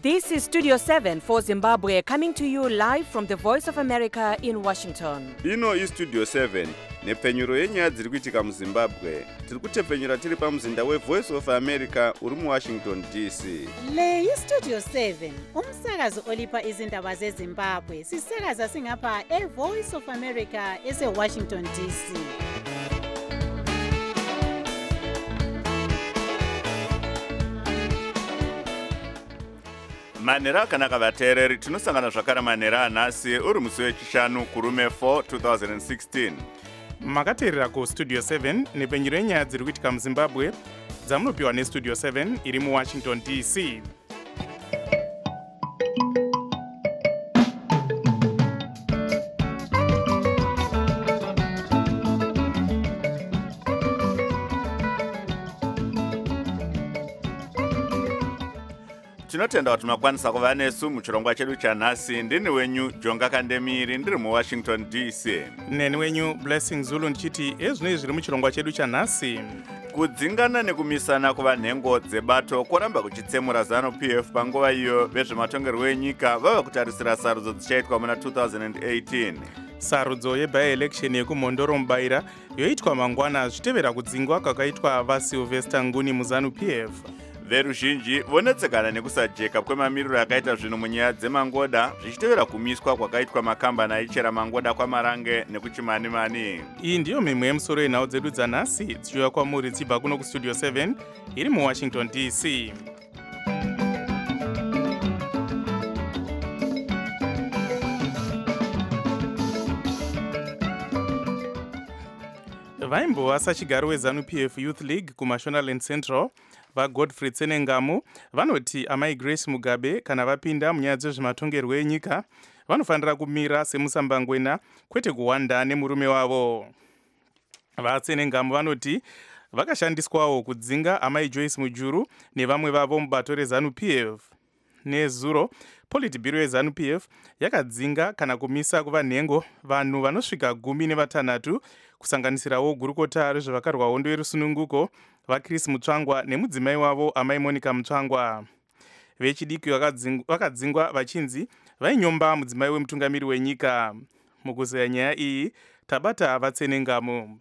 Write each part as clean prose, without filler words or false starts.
This is Studio 7 for Zimbabwe, coming to you live from the Voice of America in Washington. Ino iStudio 7 nepfenyuro yenyaya dziri kuitika muZimbabwe. Tiri kutepfenyura tiri pamuzinda weVoice of America uri muWashington DC. Le iStudio 7 umsakazo olipa izindaba zeZimbabwe. Sisakaza singapha eVoice of America eseWashington DC. Manera akanaka vateereri, tinosangana zvakare manera anhasi uri musi wechishanu kurume 4 2016. Makateerera kuStudio 7 nepfenyuro yenyaya dziri kuitika muZimbabwe dzamunopiwa neStudio 7 iri muWashington DC. Tinotenda kuti makwanisa kuva nesu muchirongwa chedu chanhasi. Ndini wenyu Jonga Kandemiri ndiri muWashington DC. Neni wenyu Blessing Zulu ndichiti ezvinoi zviri muchirongwa chedu chanhasi. Kudzingana nekumisana kuva nhengo dzebato koramba kuchitsemura ZANU-PF panguva iyo vezvematongerwo enyika vava kutarisira sarudzo dzichaitwa muna 2018. Sarudzo yebi-election yekumhondoro mubaira yoitwa mangwana zvichitevera kudzingwa kwakaitwa vaSylvester Nguni muZANU-PF. Veruzhinji vonetsekana nekusajeka kwemamiriro akaita zvinhu munyaya dzemangoda zvichitevera kumiswa kwakaitwa makambani aichera mangoda kwaMarange nekuChimanimani. Iyi ndiyo mimwe yemusoro yenhau dzedu dzanhasi dzichiuya kwamuri dzichibva kuno kuStudio 7 iri muWashington DC. Vaimbova sachigaro weZANU-PF Youth League kuMashonaland Central vaGodfrey Tsenengamu vanoti amai Grace Mugabe kana vapinda munyaya dzezvematongerwo enyika vanofanira kumira semusambangwena kwete kuwanda nemurume wavo. VaTsenengamu vanoti vakashandiswawo kudzinga amai Joyce Mujuru nevamwe vavo mubato reZANU-PF. Nezuro Politburo yeZANU-PF yakadzinga kana kumisa kuva nhengo vanhu vanosvika 16 kusanganisirawo gurukota rezvavakarwa hondo yerusununguko vaChris Mutsvangwa nemudzimai wavo amai Monica Mutsvangwa. Vechidiki vakadzingwa vachinzi vainyomba mudzimai wemutungamiri wenyika. Mukuzeya nyaya iyi tabata vaTsenengamu.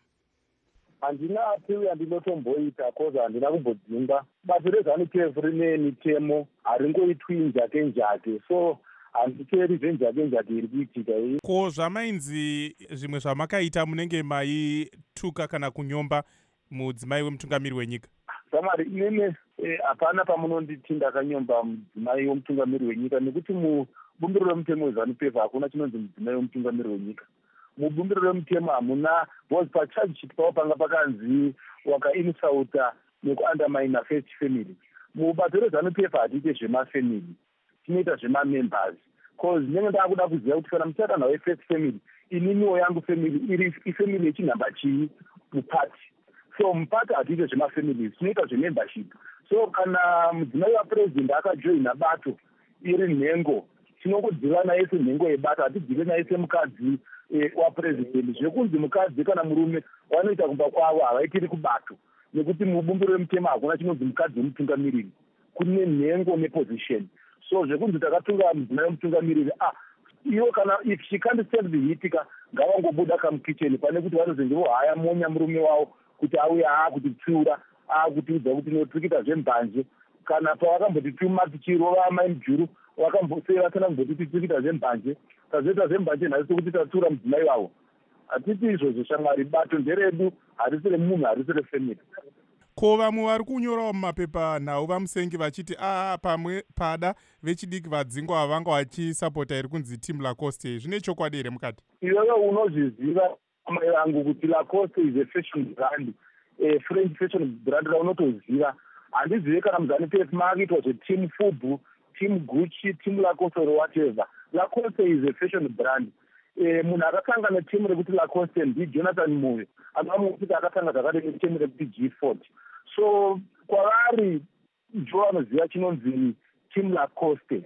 Handina apiwi andinotomboita koza handina kumbodzinga. Bato reZANU-PF rine mitemo haringoitwi njake so handiteri zvenjake iri kuitika iyi. Ko zvamainzi zvimwe zvamakaita munenge maituka kana kunyomba mudzimai wemutungamiri wenyika? Samari inene hapana pamunonditi ndakanyomba mudzimai wemutungamiri wenyika nekuti mubumbiro remutemo weZANU-PF hakuna chinonzi mudzimai wemutungamiri wenyika. Mubumbiro remutemo hamuna was pacharge sheet pavo panga pakanzi wakainsauta nekuundermine first family. Mubato reZANU-PF hatiite zvemafamily, tinoita zvemamembers. Cause nenge ndakuda kuziva kuti kana muchadanha wefirst family ininiwo yangu family iri ifamily yechinhamba chii mupati. So mupati hatiite zvemafamilies, tinoita zvemembership. So kana mudzimai wapresident akajoina bato iri nhengo tinongodziva naye senhengo yebato, hatidzive naye semukadzi wapresident. Zvekunzi mukadzi kana murume wanoita kumba kwavo havaitiri kubato nekuti mubumbiro remutemo hakuna chinonzi mukadzi wemutungamiriri, kune nhengo neposition. So zvekunzi takatunga mudzimai wemutungamiriri iwo kana if she can't stand the heat ngavangobuda kamukicheni pane kuti vanozongevo haya monya murume wavo kuti auya kutitsiura kutiudza kuti notukita zvembanje kana pavakamboti tumati chirova amai Mujuru vakamboseva kana kumboti tukita zvembanje tazoita zvembanje nhasi tokuti tatsiura mudzimai wavo. Hatiti izvozvo shamwari, bato nderedu, harisi remunhu, harisi refamily. Ko vamwe vari kunyorawo mumapepa nhau vamusengi vachiti pamwe pada vechidiki vadzingwa vavanga vachisapota iri kunzi Team Lacoste, zvine chokwadi here mukati? Iwewe unozviziva mai vangu kuti Lacoste is a fashion brand, a French fashion brand raunotoziva. Handizive kana muZANU-PF maakaitwa zveTeam Fubu, Team Gucci, Team Lacoste or whatever. Lacoste is a fashion brand. Munhu akatanga netimu rekuti Lacoste ndiJonathan Moyo, anomuti akatanga zvakare netimu rekuti G40. So kwavari jo vanoziva chinonzi Team Lacoste.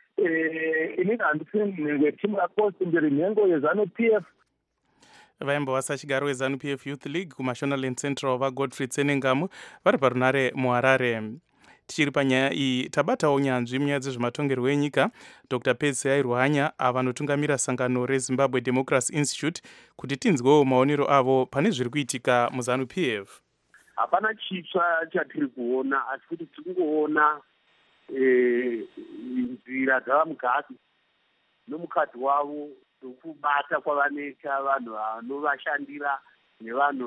Inini handisi nhengo yeTeam Lacoste, ndiri nhengo yeZANU-PF. Vaimbova sachigaro weZANU-PF Youth League kuMashonaland Central vaGodfrey Tsenengamu vari parunare muHarare. tichiri panyaya iyi tabatawo nyanzvi munyaya dzezvematongerwo enyika Dr. Pedzai Ruhanya vanotungamira sangano reZimbabwe Democracy Institute kuti tinzwewo maonero avo pane zviri kuitika muZANU PF. Hapana chitsva chatiri kuona, asi kuti tiri kungoona nzira dzavaMugabe nomukadzi wavo dokubata kwavanoita vanhu vanovashandira nevanhu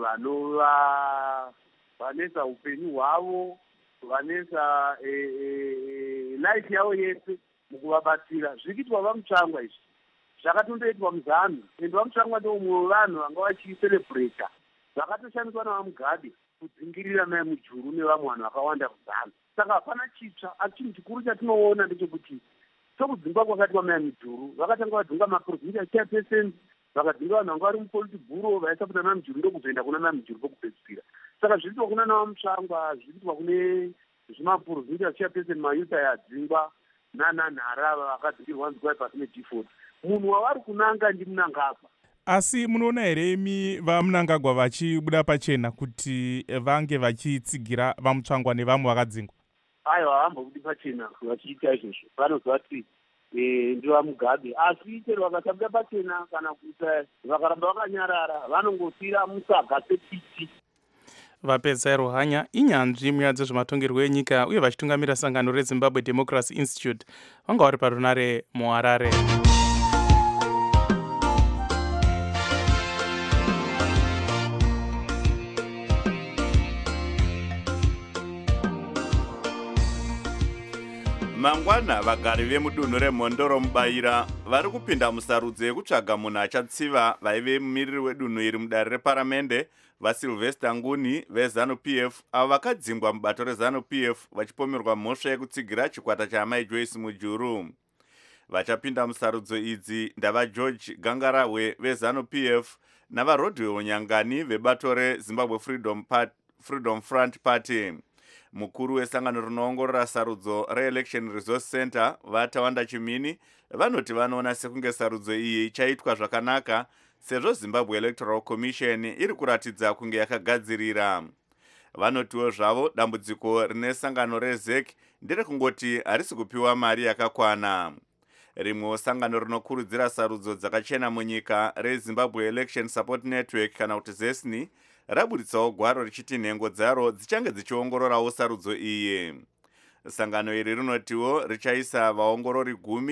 vanesa upenyu hwavo, vanesa life yavo yese mukuvabatsira. Zviri kuitwa vaMutsvangwa izvi zvakatondoitwa muZANU, ende vaMutsvangwa ndomumwe wevanhu vanga vachiserebreta vakatoshandiswa navaMugabe kudzingirira mai Mujuru nevamwe vanhu vakawanda muZANU. Saka hapana chitsva, asi chinhu chikuru chatinoona ndechekuti sokudzingwa kwakaitwa mai Mujuru vakatanga vadzinga maprovinsi chairpersons, vakadzinga vanhu vanga vari mupolitibhuro vaisapota mai Mujuru ndokuzoenda kuna mai Mujuru pokupedzisira. Saka zviri kuitwa kuna navaMutsvangwa, zviri kuitwa kune zvimaprovinsi chairperson mayuta yadzingwa nananhara vakadzingirwa nzwa pasine G40. Munhu wavari kunanga ndiMnangagwa. Asi munoona here imi vaMnangagwa vachibuda pachena kuti vange vachitsigira vaMutsvangwa nevamwe vakadzingwa? Aiwa, havambobudi pachena vachiita izvozvo. Vanoziva kuti ndivaMugabe, asi chero vakasabuda pachena kana kuita vakaramba vakanyarara vanongosira musaga sepiti. Vapedzai Ruhanya inyanzvi munyaya dzezvematongerwo enyika uye vachitungamira sangano reZimbabwe Democracy Institute vanga vari parunare muHarare. Mangwana vagari vemudunhu reMhondoro Mubaira vari kupinda musarudzo yekutsvaga munhu achatsiva vaive mumiriri wedunhu iri mudare reparamende vaSylvester Nguni veZANU PF avo vakadzingwa mubato reZANU PF vachipomerwa mhosva yekutsigira chikwata chaamai Joyce Mujuru. Vachapinda musarudzo idzi ndavaGeorge Gangarahwe veZANU PF navaRodwell Nyangani vebato reZimbabwe Freedom Front Party. Mukuru wesangano rinoongorora sarudzo reElection Resource Center Vatawanda Chimini vanoti vanoona sekunge sarudzo iyi ichaitwa zvakanaka sezvo Zimbabwe Electoral Commission iri kuratidza kunge yakagadzirira. Vanotiwo zvavo dambudziko rine sangano reZEC nderekungoti harisi kupiwa mari yakakwana. Rimwe sangano rinokurudzira sarudzo dzakachena munyika reZimbabwe Election Support Network kana kuti ZESNI rabuditsawo gwaro richiti nhengo dzaro dzichange dzichiongororawo sarudzo iyi. Sangano iri rinotiwo richaisa vaongorori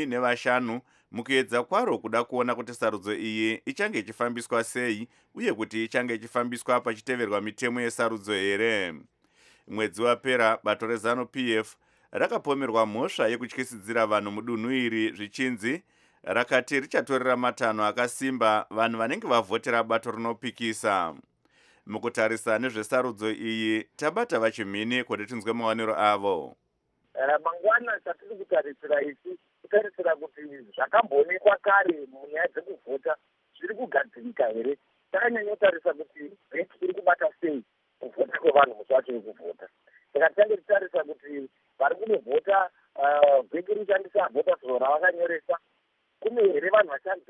15 mukuedza kwaro kuda kuona kuti sarudzo iyi ichange ichifambiswa sei uye kuti ichange ichifambiswa pachiteverwa mitemo yesarudzo here. Mwedzi wapera bato reZANU PF rakapomerwa mhosva yekutyisidzira vanhu mudunhu iri zvichinzi rakati richatorera matanho akasimba vanhu vanenge vavhotera bato rinopikisa. Mukutarisa nezvesarudzo iyi tabata vaChimini kuti tinzwe maonero avo. Mangwana chatiri kutarisira isi kutarisira kuti zvakamboonekwa kare munyaya dzekuvhota zviri kugadzirika here. Takanyanya kutarisa kuti vheki iri kubata sei kuvhota kwevanhu musi wacho wekuvhota. Saka titange titarisa kuti vari kunovhota vheki richandisa vhota zuro ravakanyoresa. Kune here vanhu vachanzi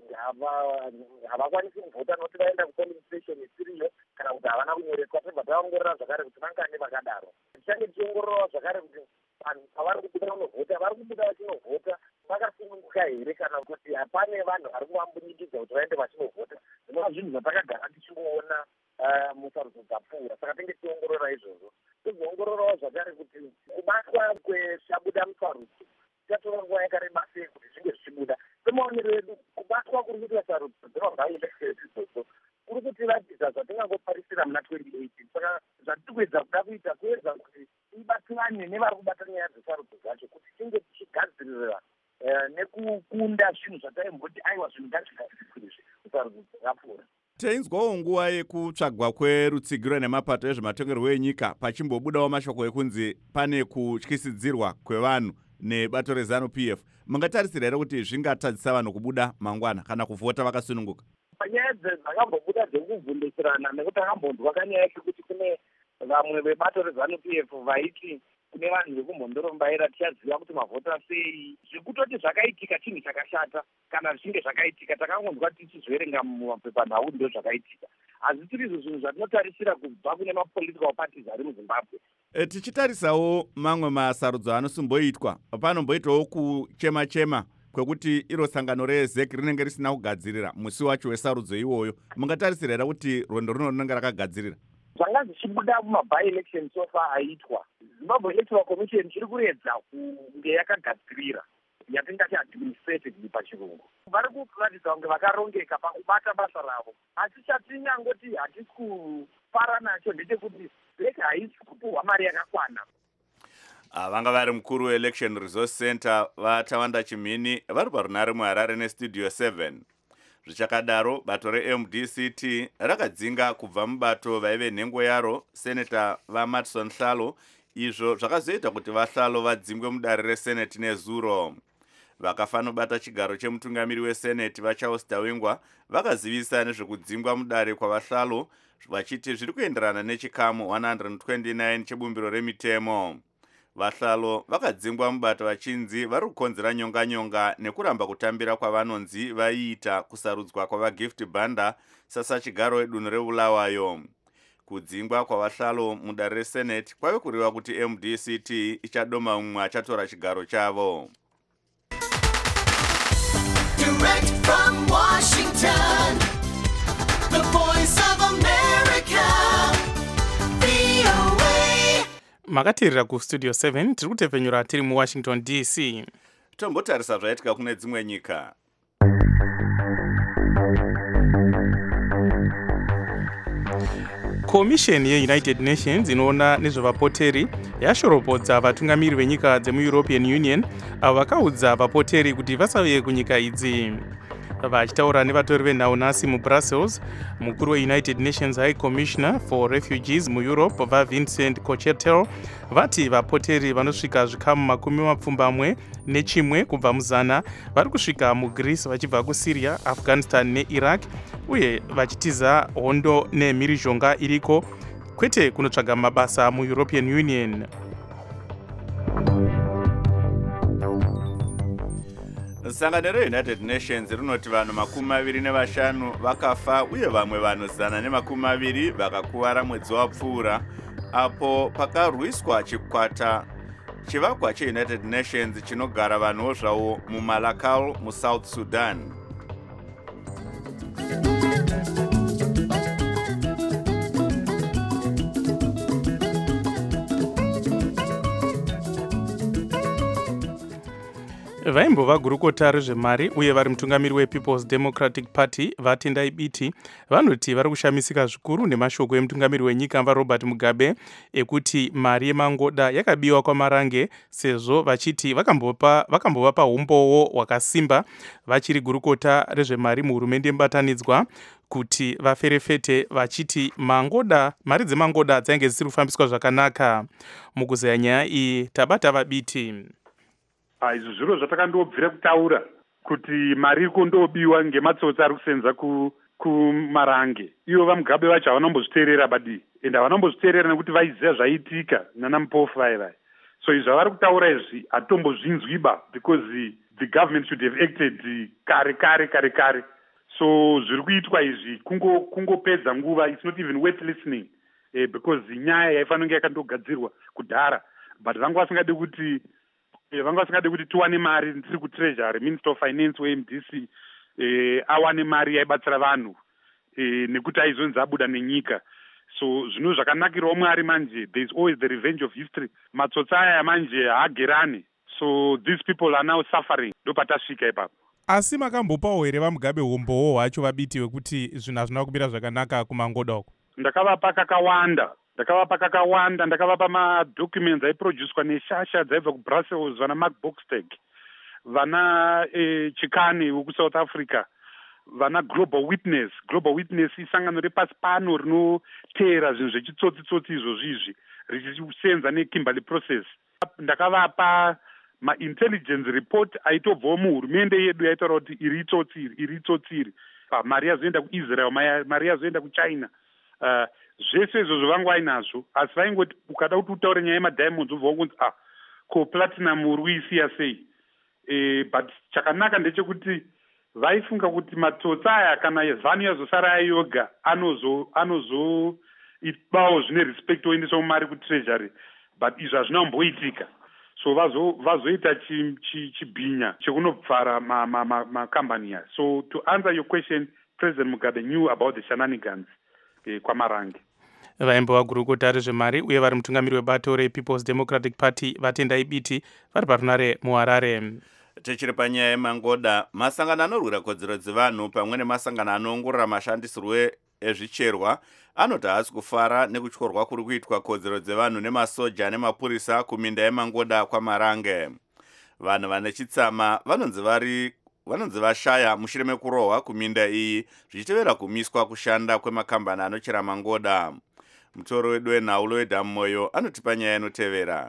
havakwanisi kuvhota nokuti vaenda kupolling station isiriyo kana kuti havana kunyoreswa. Tobva taongorora zvakare kuti vangane vakadaro. Tichange tichiongorora zvakare kuti vanhu pavari kubuda kunovhota vari kubuda vachinovhota vakasununguka here kana kuti hapane vanhu vari kuvambunyikidza kuti vaende vachinovhota. Zvinova zvinhu zvatakagara tichiona musarudzo dzapfuura. Saka tinge tichiongorora izvozvo. Tizoongororawo zvakare kuti kubatwa kwezvabuda musarudzo tichatora nguva yakareba sei kuti zvinge zvichibuda. Semaonero edu kubatwa kuri kuitwa sarudzo dzemabhaielections idzodzo kuri kutiratidza zvatingangoparisira muna 2018. Saka zvatiri kuedza kuda kuita kuedza kuti tibatsirane nevari kubata nyaya dzesarudzo dzacho kuti tinge tichigadzirira nekukunda zvinhu zvataimboti aiwa zvinhu ngazvigadzirwe izvi musarudzo dzakapfuura. Tainzwawo nguva yekutsvagwa kwerutsigiro nemapato ezvematongerwo enyika pachimbobudawo mashoko ekunzi pane kutyisidzirwa kwevanhu nebato reZANU PF. Mungatarisira here kuti zvingatadzisa vanhu kubuda mangwana kana kuvhota vakasununguka? Panyaya dzakambobuda dzekuvhundisirana nekuti akambonzwa kanyaya yekuti kune vamwe vebato reZANU PF vaiti kune vanhu vekumhondoro Mubaira tichaziva kuti mavhota sei. Zvekutoti zvakaitika chinhu chakashata kana zvichinge zvakaitika takangonzwa tichizverenga mumapepanhau ndo zvakaitika. Asi tiri izvo zvinhu zvatinotarisira kubva kune mapolitical parties ari muZimbabwe. Tichitarisawo mamwe masarudzo anosimboitwa, panomboitwawo kuchema-chema kwekuti iro sangano reZEC rinenge risina kugadzirira musi wacho wesarudzo iwoyo. Mungatarisira here kuti rwendo runo rinenge rakagadzirira? Zvanga zvichibuda mumabhai election sofa aitwa, Zimbabwe Electoral Commission iri kuedza kunge yakagadzirira yatingati administratively pachirungu. Vari kuratidza kunge vakarongeka pakubata basa ravo, asi chatinyangoti hatisi kufara nacho ndechekuti ZEC haisi kupuhwa mari yakakwana. Vanga vari mukuru weElection Resource Center vaTawanda Chimini vari parunare muHarare neStudio 7. Zvichakadaro, bato reMDCT rakadzinga kubva mubato vaive nhengo yaro Senator vaMatson Hlalo, izvo zvakazoita kuti vaHlalo vadzingwe mudare reSenate nezuro. Vakafanobata chigaro chemutungamiri weSenate vaCharles Tawingwa vakazivisa nezvekudzingwa mudare kwavaHlalo vachiti zviri kuenderana nechikamu 129 chebumbiro remitemo. VaHlalo vakadzingwa mubato vachinzi vari kukonzera nyonga-nyonga nekuramba kutambira kwavanonzi vaiita kusarudzwa kwavaGift Banda sasachigaro wedunhu reBulawayo. Kudzingwa kwavaHlalo mudare reSenate kwave kureva kuti MDCT ichadoma mumwe achatora chigaro chavo. Direct from Washington, the voice of America, VOA. Makatirira kuStudio 7, tiri kutepfenyura tiri muWashington DC. Tombotarisa zvaitika kune dzimwe nyika. Komisheni yeUnited Nations inoona nezvevapoteri yashoropodza vatungamiri venyika dzemuEuropean Union avo vakaudza vapoteri kuti vasauye kunyika idzi. Vachitaura nevatori venhau nhasi muBrussels, mukuru weUnited Nations High Commissioner for Refugees muEurope vaVincent Cochetel vati vapoteri vanosvika zvikamu 21 kubva muzana vari kusvika muGreece vachibva kuSyria, Afghanistan neIraq uye vachitiza hondo nemhirizhonga iriko kwete kunotsvaga mabasa muEuropean Union. Sangano reUnited Nations rinoti vanhu 25 vakafa uye vamwe vanhu 120 vakakuvara mwedzi wapfuura apo pakarwiswa chikwata chivakwa cheUnited Nations chinogara vanhuwo zvavo muMalakal muSouth Sudan. Vaimbova gurukota rezvemari uye vari mutungamiri wePeople's Democratic Party vaTendai Biti vanoti vari kushamisika zvikuru nemashoko emutungamiri wenyika vaRobert Mugabe ekuti mari yemangoda yakabiwa kwamarange sezvo vachiti vakambova paumbowo hwakasimba vachiri gurukota rezvemari muhurumende mubatanidzwa kuti vaferefete vachiti mari dzemangoda dzainge dzisiri kufambiswa zvakanaka. Mukuzeya nyaya iyi tabata vaBiti. Izvo zviro zvatakandobvira kutaura kuti mari iri kundobiwa ngematsotsi ari kusenza kumarange. Ivo vaMugabe vacho havanombozviteerera badi ende havanombozviteerera nekuti vaiziva zvaiitika nana mupofu vai. So izvi zvavari kutaura izvi hatombozvinzwiba because the government should have acted kare. So zviri kuitwa izvi kungopedza nguva, it's not even worth listening because nyaya yaifanira kunge yakandogadzirwa kudhara, but vanga vasingade kuti tiwane mari ndiri kutreasury, Minister of Finance weMDC awane mari yaibatsira vanhu nekuti aizonzi abuda nenyika. So zvino zvakanakirawo Mwari manje, there is always the revenge of history. Matsotsi aya manje haagerani, so these people are now suffering. Ndopatasvika ipapo. Asi makambopawo here vaMugabe umbowo hwacho vaBiti wekuti zvinhu hazvina kumira zvakanaka kumangoda uko? Ndakavapa kakawanda, ndakavapa madocuments aiproduced neshasha dzaibva kuBrussels, vana Mark Boxteg, vana Chikani wekuSouth Africa, vana Global Witness isangano repasi pano rinoteera zvinhu zvechitsotsi izvozvizvi richisenza neKimberley Process. Ndakavapa ma-intelligence report aitobvawo muhurumende yedu yaitaura kuti iri itsotsi. Mari yazoenda kuIsrael, mari yazoenda kuChina. Zvese izvozvo vanga vainazvo, asi vaingoti ukada kuti utaure nyaya yemadiamonds ubva kunzi ko platinum uri kuisiya sei. But chakanaka ndechekuti vaifunga kuti matsotsi aya kana vhanu yazosara ayoga anozoibawo zvine respect oendeswa mari kutreasury. but izvi hazvinomboitika. So vazoita chibhinya chekunopfara makambani aya. So to answer your question, President Mugabe knew about the shenanigans kwaMarange. vaimbo vagurukota rezvemari uye vari mutungamiri webato rePeople's Democratic Party vatendai biti vari parunare muHarare. Tichiri panyaya yemangoda, masangano anorwira kodzero dzevanhu pamwe nemasangano anoongorora mashandisirwo ezvicherwa anoti haasi kufara nekutyorwa kuri kuitwa kodzero dzevanhu nemasoja nemapurisa kuminda yemangoda kwaMarange. Vanhu vane chitsama vanonzi vashaya mushure mekurohwa kuminda iyi zvichitevera kumiswa kushanda kwemakambani anochera mangoda. Mutoro wedu wenhaulo weDhamoyo anoti panyaya inotevera.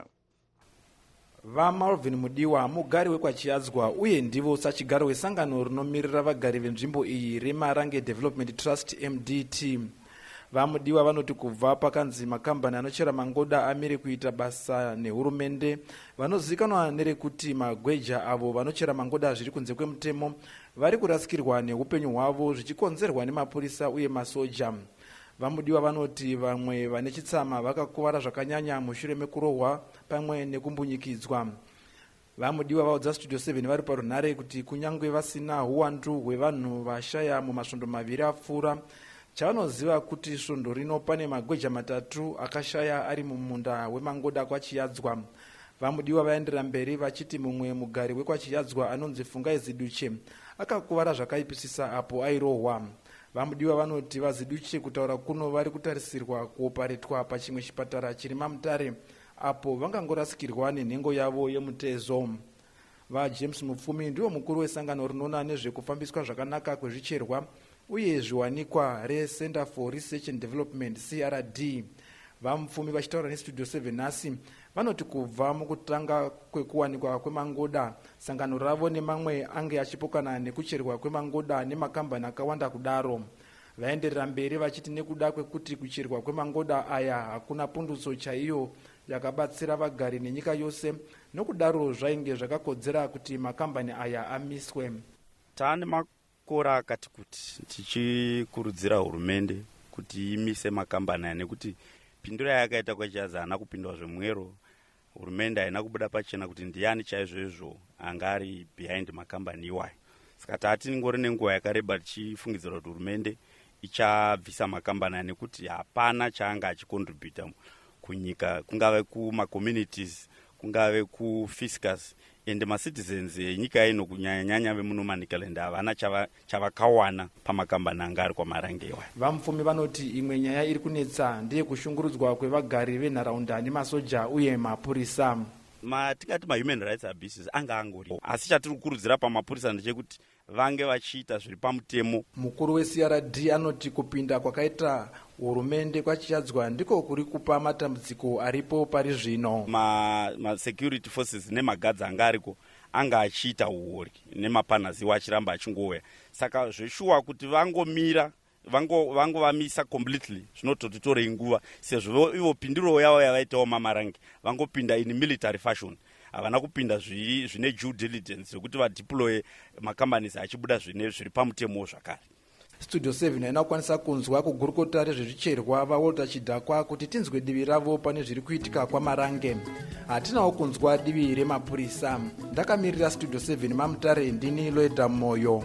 VaMalvin Mudiwa mugari wekwaChiadzwa uye ndivo sachigaro wesangano rinomirira vagari venzvimbo iyi reMarange Development Trust MDT. VaMudiwa vanoti kubva pakanzi makambani anochera mangoda amire kuita basa nehurumende, vanozivikanwa nerekuti magweja avo vanochera mangoda zviri kunze kwemutemo vari kurasikirwa neupenyu hwavo zvichikonzerwa nemapurisa uye masoja. VaMudiwa vanoti vamwe vane chitsama vakakuvara zvakanyanya mushure mekurohwa pamwe nekumbunyikidzwa. VaMudiwa vaudza Studio 7 vari parunhare kuti kunyange vasina uwandu hwevanhu vashaya mumasvondo maviri apfuura, chavanoziva kuti svondo rino pane magweja matatu akashaya ari mumunda wemangoda kwaChiadzwa. VaMudiwa vaendera mberi vachiti mumwe mugari wekwaChiadzwa anonzi Fungai Ziduche akakuvara zvakaipisisa apo airohwa. VaMudiwa vanoti vaZiduche kutaura kuno vari kutarisirwa kuoparetwa pachimwe chipatara chiri maMutare apo vangangorasikirwa nenhengo yavo yemutezo. VaJames Mupfumi ndiwo mukuru wesangano rinoona nezvekufambiswa zvakanaka kwezvicherwa uye zviwanikwa reCenter for Research and Development CRD. VaMupfumi vachitaura neStudio 7 nhasi vanoti kubva mukutanga kwekuwanikwa kwemangoda, sangano ravo nemamwe ange achipokana nekucherwa kwemangoda nemakambani akawanda kudaro. Vaenderera mberi vachiti nekuda kwekuti kucherwa kwemangoda aya hakuna pundutso chaiyo yakabatsira vagari nenyika yose, nokudaro zvainge zvakakodzera kuti makambani aya amiswe. Taane makore akati kuti tichikurudzira hurumende kuti imise makambani aya nekuti pindura yakaita kwaChiadzwa haana kupindwa zvemwero. Hurumende haina kubuda pachena kuti ndiani chaizvo anga ari behind makambani iwayo. Saka tati ngori nenguva yakareba tichifungidzira kuti hurumende ichabvisa makambani aya nekuti hapana chaanga achicontributa kunyika, kungave kumacommunities, kungave kufiscus ende macitizens enyika ino kunyanya vemuno Manicaland havana chavakawana pamakambani anga ari kwaMarange iwayo. VaMupfumi vanoti imwe nyaya iri kunetsa ndeye kushungurudzwa kwevagari venharaunda nemasoja uye mapurisa. Tingati mahuman rights abuses anga angori, asi chatiri kukurudzira pamapurisa ndechekuti vange vachiita zviri pamutemo. Mukuru weCRD anoti kupinda kwakaita hurumende kwaChiadzwa ndiko kuri kupa matambudziko aripo pari zvino. Security forces nemagadzi anga ariko anga achiita uori nemapanaziwa achiramba achingouya. Saka zveshuwa kuti vangomira vangovamisa completely zvinototorei nguva, sezvo ivo pindiro yavo yavaitawo maMarange vangopinda in military fashion. Havana kupinda zvine due diligence zvokuti vadeploye makambanisi achibuda zviri pamutemo zvakare. Studio 7 haina kukwanisa kunzwa kugurukota rezvezvicherwa vaWalter Chidhakwa kuti tinzwe divi ravo pane zviri kuitika kwaMarange. Hatinawo kunzwa divi remapurisa. Ndakamirira Studio 7 maMutare, ndini Loeda Moyo.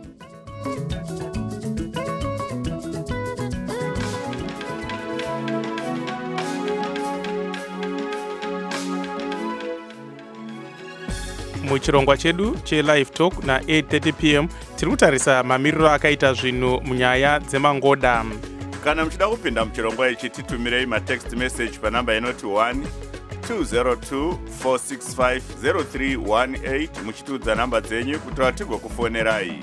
Muchirongwa chedu che-Live Talk na8:30 p.m. tiri kutarisa mamiriro akaita zvinhu munyaya dzemangoda. Kana muchida kupinda muchirongwa ichi titumirei matext message panamba inoti 1-202-465-0318 muchitiudza namba dzenyu kuti tigokufonerai.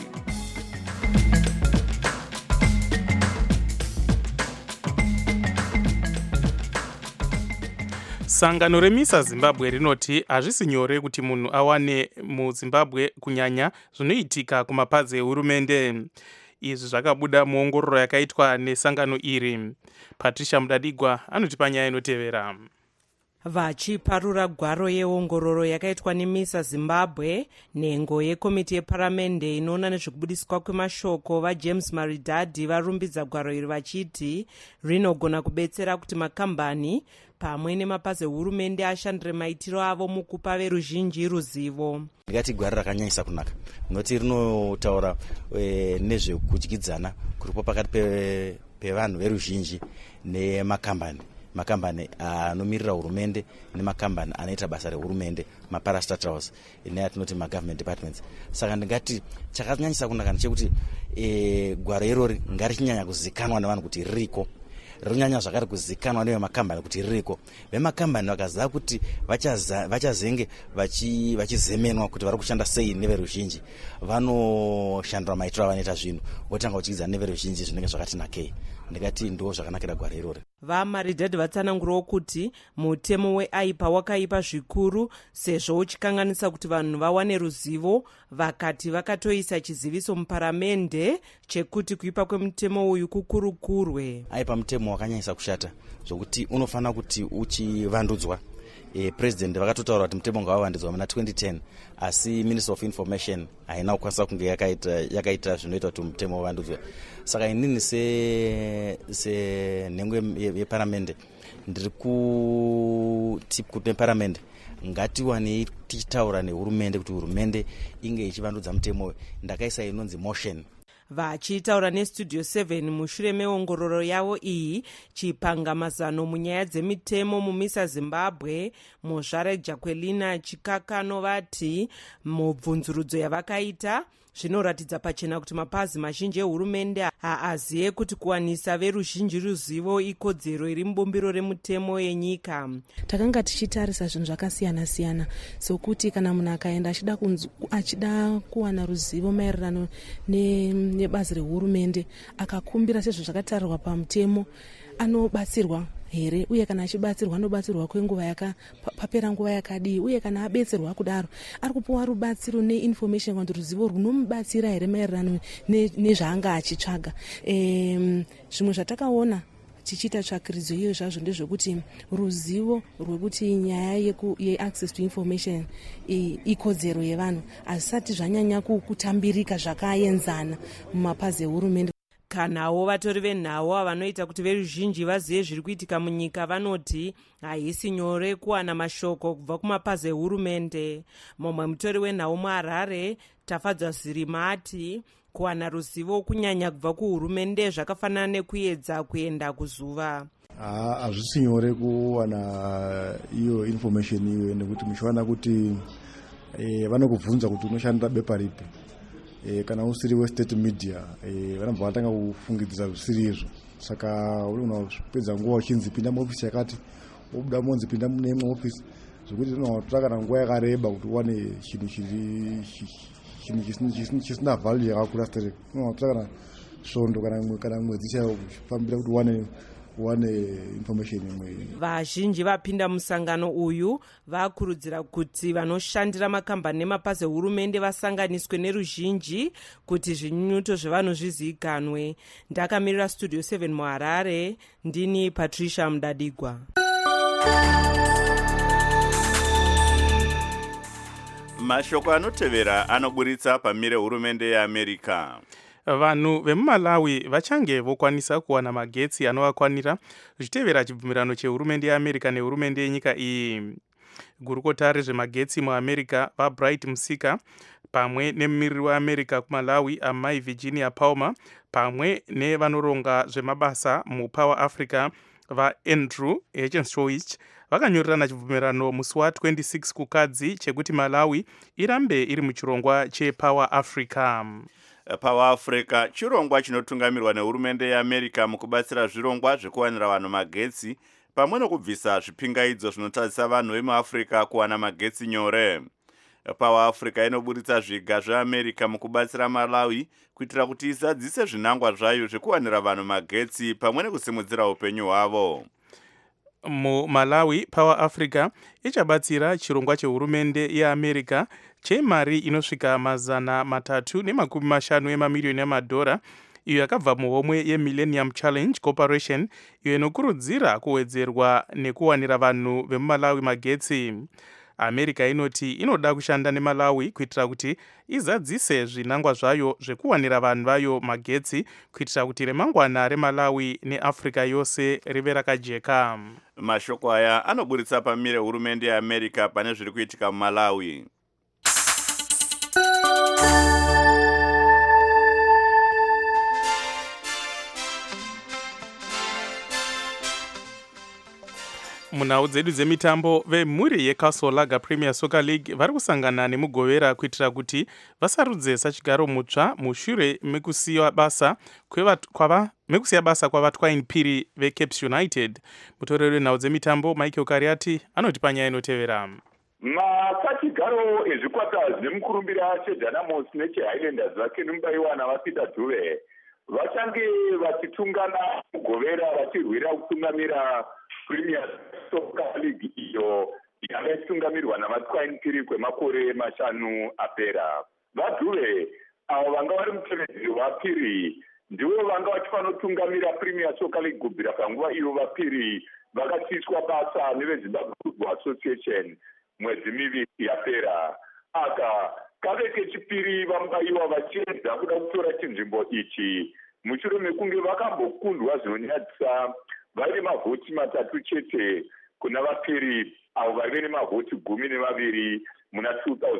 Sangano remisa Zimbabwe rinoti hazvisi nyore kuti munhu awane muZimbabwe kunyanya zvinoitika kumapazi ehurumende. Izvi zvakabuda muongororo yakaitwa nesangano iri. Patricia Mudadigwa anoti panyaya inotevera. Vachiparura gwaro yeongororo yakaitwa neMISA Zimbabwe, nhengo yekomiti yeparamende inoona nezvekubudiswa kwemashoko vaJames Maridadi varumbidza gwaro iri vachiti rinogona kubetsera kuti makambani pamwe nemapazi ehurumende ashandire maitiro avo mukupa veruzhinji ruzivo. Ndingati gwaro rakanyanyisa kunaka noti rinotaura nezvekudyidzana kuripo pakati pevanhu veruzhinji nemakambani. Makambani anomirira hurumende nemakambani anoita basa rehurumende, maparastatals neatinoti magovernment departments. Saka ndingati chakanyanyisa kunaka ndechekuti gwaro irori ngarichinyanya kuzikanwa nevanhu kuti ririko, rinonyanya zvakare kuzikanwa nevemakambani kuti ririko. Vemakambani vakaziva kuti vachazenge vachizemenwa kuti vari kushanda sei neveruzhinji, vanoshandira maitiro avanoita zvinhu, votanga kuchikidza neveruzhinji zvinenge zvakati nakei. Ndikati ndo zvakanakira gwaro irori. VaMaridadi vatsanangurawo kuti mutemo weAIPA wakaipa zvikuru sezvo uchikanganisa kuti vanhu vawane ruzivo, vakati vakatoisa chiziviso muparamende chekuti kuipa kwemutemo uyu kukurukurwe. AIPA mutemo wakanyanyisa kushata zvokuti unofanira kuti uchivandudzwa. President vakatotaura kuti mutemo ngavavandudzwa muna 2010, asi Minister of Information haina kukwanisa kunge yakaita zvinoita kuti mutemo uvandudzwe. Saka inini senhengo yeparamende ndiri kuti neparamende ngatiwane tichitaura nehurumende kuti hurumende inge ichivandudza mutemo. Ndakaisa inonzi motion. Vachitaura neStudio 7 mushure meongororo yavo iyi, chipangamazano munyaya dzemitemo muMISA Zimbabwe, Mozvare Jacqueline Chikakano vati mubvunzurudzo yavakaita zvinoratidza pachena kuti mapazi mazhinji ehurumende haazive kuti kuwanisa veruzhinji ruzivo ikodzero iri mubumbiro remutemo yenyika. Takanga tichitarisa zvinhu zvakasiyana-siyana, sokuti kana munhu akaenda achida kuwana ruzivo maererano nebazi rehurumende akakumbira sezvo zvakatarirwa pamutemo, anobatsirwa here, uye kana achibatsirwa anobatsirwa kwenguva papera nguva yakadii, uye kana abetserwa kudaro ari kupiwa rubatsiro neinformation kana ruzivo runomubatsira here maererano nezvaanga achitsvaga. Zvimwe zvatakaona tichiita tsvakiridzo iyo zvazvo ndezvekuti ruzivo rwekuti nyaya yeaccess to information ikodzero yevanhu hazvisati zvanyanya kutambirika zvakaenzana mumapazi ehurumende. Kanawo vatori venhau vanoita kuti veruzhinji vazive zviri kuitika munyika vanoti haisi nyore kuwana mashoko kubva kumapazi ehurumende. Mumwe mutori wenhau muHarare, Tafadzwa Zirima ati kuwana ruzivo kunyanya kubva kuhurumende zvakafanana nekuedza kuenda kuzuva. Hazvisi nyore kuwana iyo information iyo, nekuti muchiwana kuti vanokubvunza kuti unoshandira bepa ripi. Kana usiri westate media vanobva vatanga kufungidzira zvisiri izvo. Saka unopedza nguva uchinzi pinda muofisi yakati, wobuda monzi pinda mune imwe ofisi, zvokuti unotora kana nguva yakareba kuti uwane chinhu chisina value yakakura straight. Unotora kana svondo kana mwedzi chaiwo uchifambira kuti uwane information imwe. Vazhinji vapinda musangano uyu vakurudzira kuti vanoshandira makambani nemapazi ehurumende vasanganiswe neruzhinji kuti zvinyunyuto zvevanhu zvizivikanwe. Ndakamirira Studio 7 muHarare, ndini Patricia Mudadigwa. Mashoko anotevera anoburitsa pamire hurumende yeAmerica. Vanhu vemuMalawi vachange vokwanisa kuwana magetsi anovakwanira zvichitevera chibvumirano chehurumende yeAmerica nehurumende yenyika iyi. Gurukota rezvemagetsi muAmerica vaBright Musika pamwe nemumiriri weAmerica kuMalawi amai Virginia Palmer pamwe nevanoronga zvemabasa muPower Africa vaAndrew Hechenstrowich vakanyorerana chibvumirano musi wa26 kukadzi chekuti Malawi irambe iri muchirongwa chePower Africa. Power Africa chirongwa chinotungamirwa nehurumende yeAmerica mukubatsira zvirongwa zvekuwanira vanhu magetsi pamwe nekubvisa zvipingaidzo zvinotadzisa vanhu vemuAfrica kuwana magetsi nyore. Power Africa inoburitsa zviga zveAmerica mukubatsira Malawi kuitira kuti izadzise zvinangwa zvayo zvekuwanira vanhu magetsi pamwe nekusimudzira upenyu hwavo. MuMalawi, Power Africa ichabatsira chirongwa chehurumende yeAmerica chemari inosvika $350 mamiliyoni emadhora iyo yakabva muhomwe yeMillennium Challenge Corporation iyo inokurudzira kuwedzerwa nekuwanira vanhu vemuMalawi magetsi. America inoti inoda kushanda neMalawi kuitira kuti izadzise zvinangwa zvayo zvekuwanira vanhu vayo magetsi kuitira kuti remangwana reMalawi neAfrica yose rive rakajeka. Mashoko aya anoburitsa pamire hurumende yeAmerica pane zviri kuitika muMalawi. Munhau dzedu dzemitambo vemhuri yeCastle Lager Premier Soccer League vari kusangana nemugovera kuitira kuti vasarudze sachigaro mutsva mushure mekusiya basa kwavatwain Phiri veCapes United. Mutoreri wenhau dzemitambo Michael Kariati anoti panyaya inotevera. Masachigaro ezvikwata zvemukurumbira cheDynamos necheHighlanders vakenumbayiwana vaPeter Dube vachange vachitungana mugovera vachirwira kutungamira Premier Soccer League iyo yanga ichitungamirwa navatwain Phiri kwemakore 5 apera. VaDube avo vanga vari mutevedzeri waPhiri ndivo vanga vachifanotungamira Premier Soccer League kubvira panguva iyo vaPhiri vakatiswa basa neveZimbabwe Football Association mwedzi miviri yapera. Aka kave kechipiri vambayiwa vachiedza kuda kutora chinzvimbo ichi mushure mekunge vakambokundwa zvinonyadzisa vaine mavhoti 3 chete kuna vaPhiri avo vaive nemavhoti 12 muna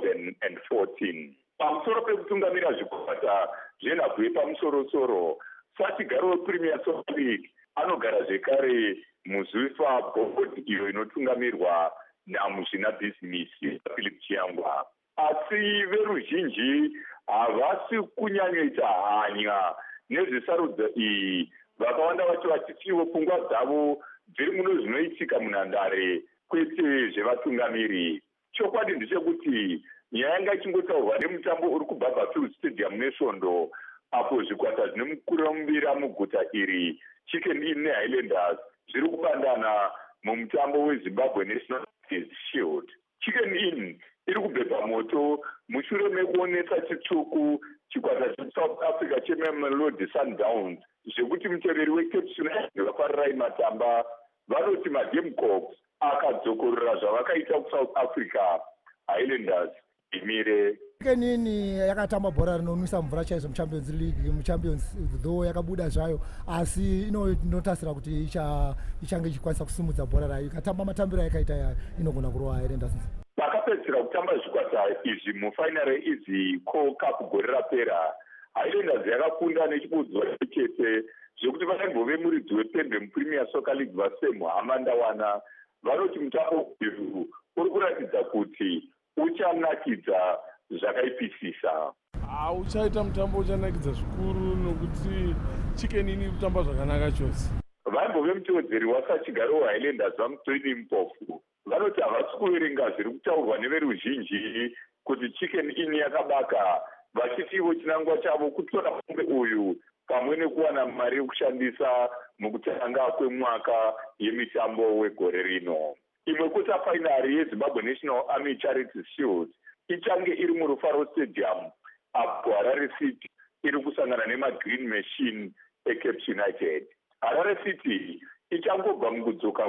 2014. Pamusoro pekutungamira zvikwata zvenhabvu yepamusoro-soro, sachigaro wePremier Soccer League anogara zvekare muZUIFA board iyo inotungamirwa naMuzvina bhizinisi Philip Chiyangwa. Asi veruzhinji havasi kunyanyoita hanya nezvesarudzo iyi, vakawanda vacho vachitiwo pfungwa dzavo dziri muno zvinoitika munhandare kwete zvevatungamiri. Chokwadi ndechekuti nyaya yanga ichingotaurwa nemutambo uri kubva Battlefield Stadium neSvondo apo zvikwata zvine mukurumbira muguta iri Chicken Inn neHighlanders zviri kubandana mumutambo weZimbabwe National Shield. Chicken Inn iri kubhebha moto mushure mekuonesa chitsvuku chikwata cheSouth Africa cheMamelodi Sundowns zvekuti muteveri weCapes United vakwarirai matamba vanoti maGamecock akadzokorora zvavakaita kuSouth Africa. Highlanders imire Kenini yakatamba bhora rinomwisa mvura chaizvo muChampions League, muChampions though yakabuda zvayo asi inotasira kuti ichange ichikwanisa kusimudza bhora rayo ikatamba matambiro yakaita inogona kurova Highlanders. Vakapedzisira kutamba zvikwata izvi mufainari idzi Cup gore rapera. Highlanders yakakunda nechibudzwa chete zvekuti vakambove muridzi wepembe muPremier Soccer League vaSam Amandawana vanoti mutambo uyu uri kuratidza kuti uchanakidza zvakaipisisa. Uchaita mutambo uchanakidza zvikuru nokuti Chicken Inn kutamba zvakanaka chose. Vaimbove mutevedzeri wasachigaro weHighlanders vaMutweni Mpofu vanoti havasi kuverenga zviri kutaurwa neveruzhinji kuti Chicken Inn yakabaka, vachitiwo chinangwa chavo kutora mutambo uyu pamwe nekuwana mari yokushandisa mukutanga kwemwaka yemitambo wegore rino. Imwe kwota fainari yeZimbabwe National Army Charity Shield ichange iri muRufaro Stadium apo Harare City iri kusangana nemaGreen Machine eCapes United. Harare City ichangobva mukudzoka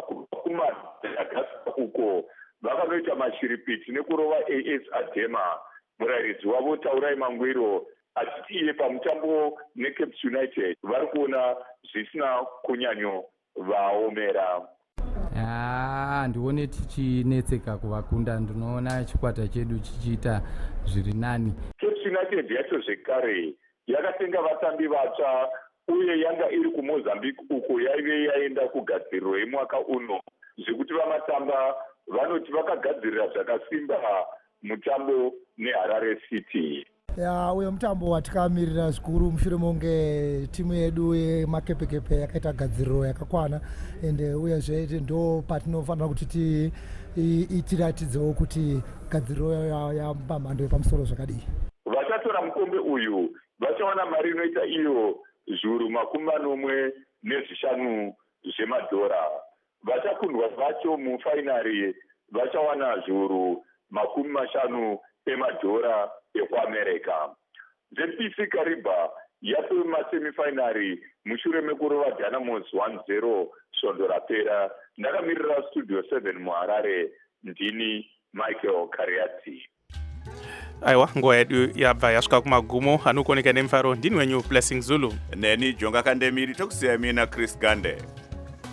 kuMadagascar uko vakanoita mashiripiti nekurova AS Adema. Murayiridzi wavo Taurai Mangwiro achiti iye pamutambo neCapes United vari kuona zvisina kunyanyo vaomera. Ndione tichinetseka kuvakunda, ndinoona chikwata chedu chichiita zviri nani. Capes United yacho zvekare yakatenga vatambi vatsva uye yanga iri kuMozambique uko yaive yaenda kugadziriro yemwaka uno zvekuti vamatamba vanoti vakagadzirira zvakasimba mutambo neHarare City. Uyo mutambo watikamirira zvikuru mushure monge timu yedu yemakepekepe yakaita gadziriro yakakwana ende uyezve ndo patinofanira kuti tiratidzewo kuti gadziriro yapamhando yepamusoro zvakadii. Vachatora mukombe uyu vachawana mari inoita iyo zviuru 45 zvemadhora. Vachakundwa vacho mufainari vachawana zviuru 50 emadhora ekuAmerica. ZPC Kariba yapemasemifinarii mushure mekurova dynamos 1-0 svondo rapera. Ndakamirira studio 7 muharare, ndini Michael Kariati. aiwa nguva yedu yabva yasvika kumagumo. anokuoneka nemufaro ndini wenyu Blessing Zulu, neni Jonga Kandemiri, tokusiya mina Chris Gande.